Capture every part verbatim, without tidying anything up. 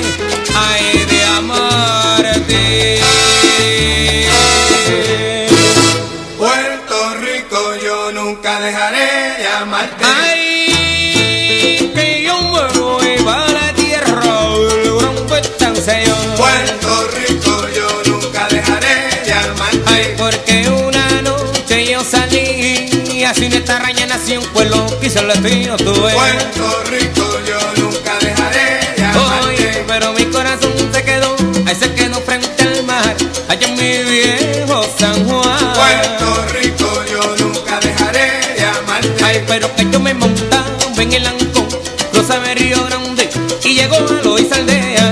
ay, de amarte. Puerto Rico, yo nunca dejaré de amarte. Ay, que yo me voy para la tierra del gran estancia. Puerto Rico, yo nunca dejaré de amarte. Ay, porque una noche yo salí y así en esta raña nació un pueblo que hizo el destino tuve. Puerto Rico, yo nunca dejaré de amarte. Oye, pero mi corazón se quedó, ahí se quedó frente al mar, allá en mi viejo San Juan. Puerto Rico, yo nunca dejaré de amarte. Ay, pero que yo me montaba en el Ancón, cruzaba el Río Grande y llegó a Loíza Aldea.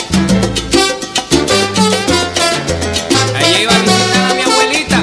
Ahí iba a visitar a mi abuelita.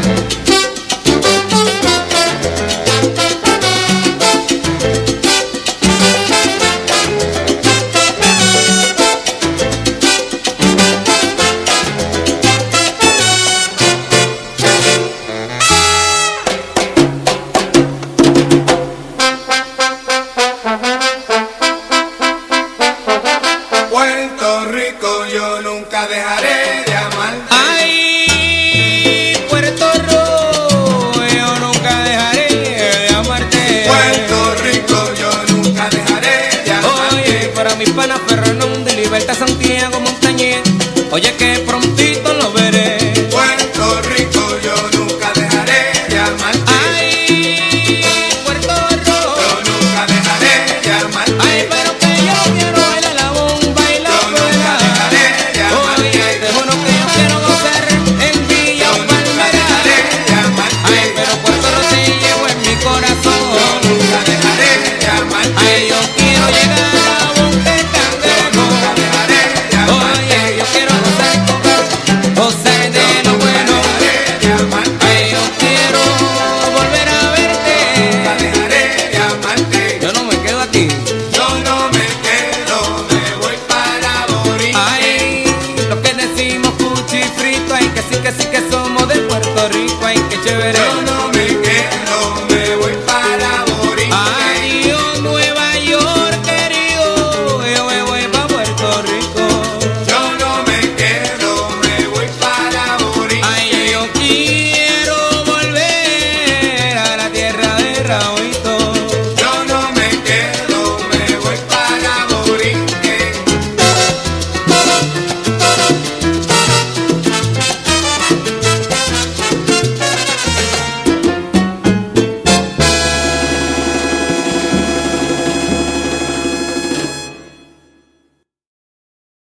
Puerto Rico, yo nunca dejaré de amarte. Ay, Puerto Rico, yo nunca dejaré de amarte. Puerto Rico, yo nunca dejaré de amarte. Oye, para mi pana Fernando de Libertad Santiago Montañez, oye que prontito lo